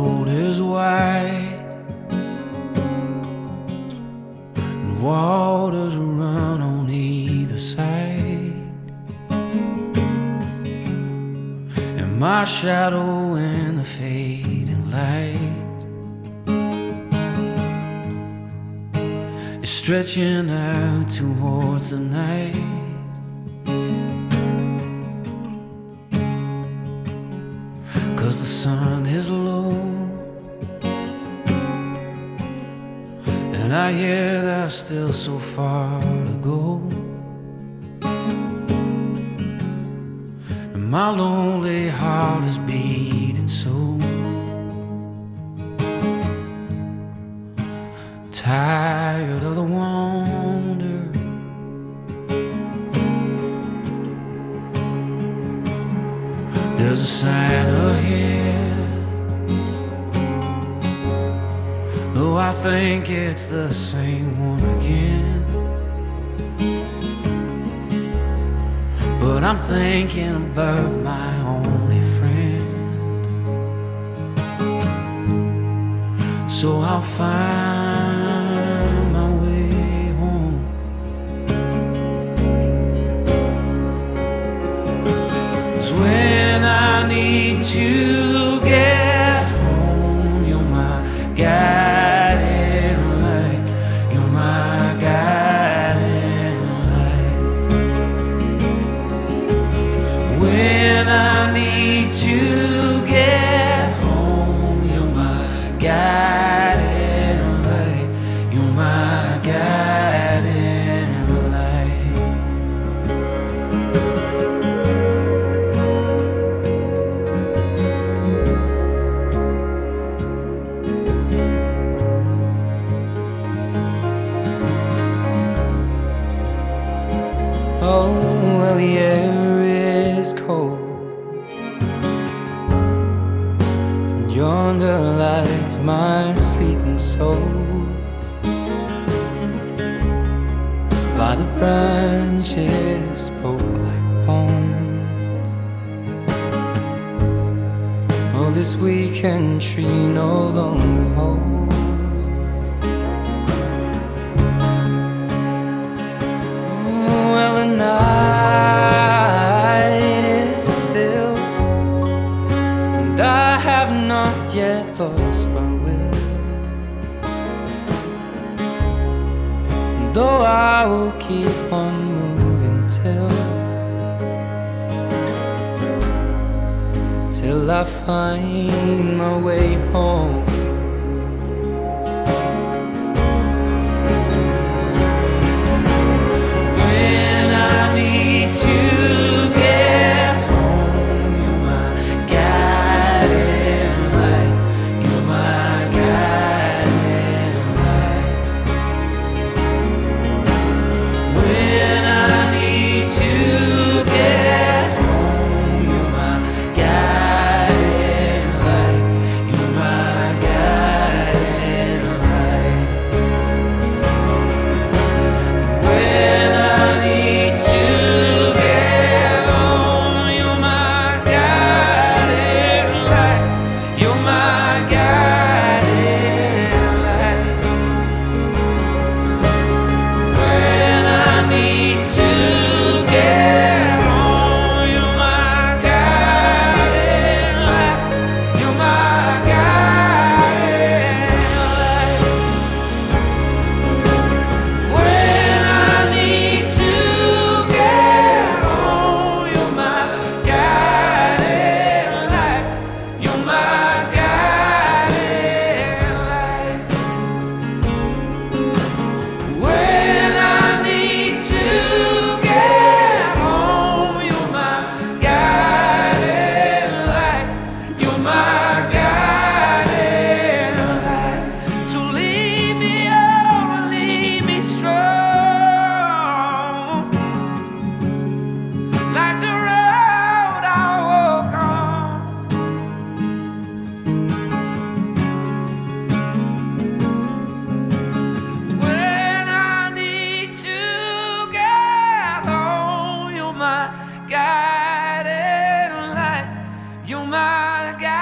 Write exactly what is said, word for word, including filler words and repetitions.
road is wide and waters run on either side, and my shadow in the fading light is stretching out towards the night. Cause the sun is low, and I hear there's still so far to go, and my lonely heart is beating so. Tired of the wander, there's a sign ahead, though I think it's the same one again. But I'm thinking about my only friend, so I'll find my way home. 'Cause when I need to get home, you're my guiding light. You're my guiding light. When I need to get home, you're my guiding light. You're my guiding light. Oh, well, the air is cold, and yonder lies my sleeping soul. By the branches spoke like bones. Oh, this weekend tree no longer holds. Night is still, and I have not yet lost my will. And though I will keep on moving till Till I find my way home. guiding light. You're my guiding